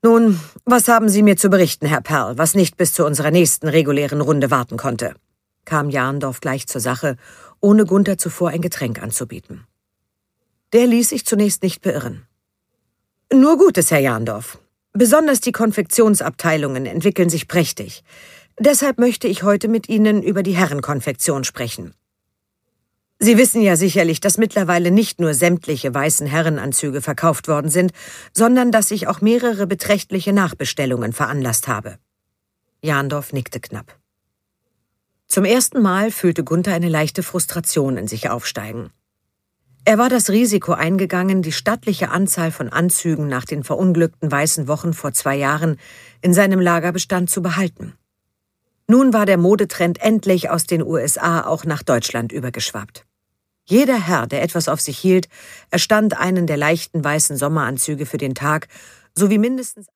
Nun, was haben Sie mir zu berichten, Herr Perl, was nicht bis zu unserer nächsten regulären Runde warten konnte? Kam Jahndorf gleich zur Sache, ohne Gunther zuvor ein Getränk anzubieten. Der ließ sich zunächst nicht beirren. Nur Gutes, Herr Jahndorf. Besonders die Konfektionsabteilungen entwickeln sich prächtig. Deshalb möchte ich heute mit Ihnen über die Herrenkonfektion sprechen. Sie wissen ja sicherlich, dass mittlerweile nicht nur sämtliche weißen Herrenanzüge verkauft worden sind, sondern dass ich auch mehrere beträchtliche Nachbestellungen veranlasst habe. Jahndorf nickte knapp. Zum ersten Mal fühlte Gunther eine leichte Frustration in sich aufsteigen. Er war das Risiko eingegangen, die stattliche Anzahl von Anzügen nach den verunglückten weißen Wochen vor 2 Jahren in seinem Lagerbestand zu behalten. Nun war der Modetrend endlich aus den USA auch nach Deutschland übergeschwappt. Jeder Herr, der etwas auf sich hielt, erstand einen der leichten weißen Sommeranzüge für den Tag, sowie mindestens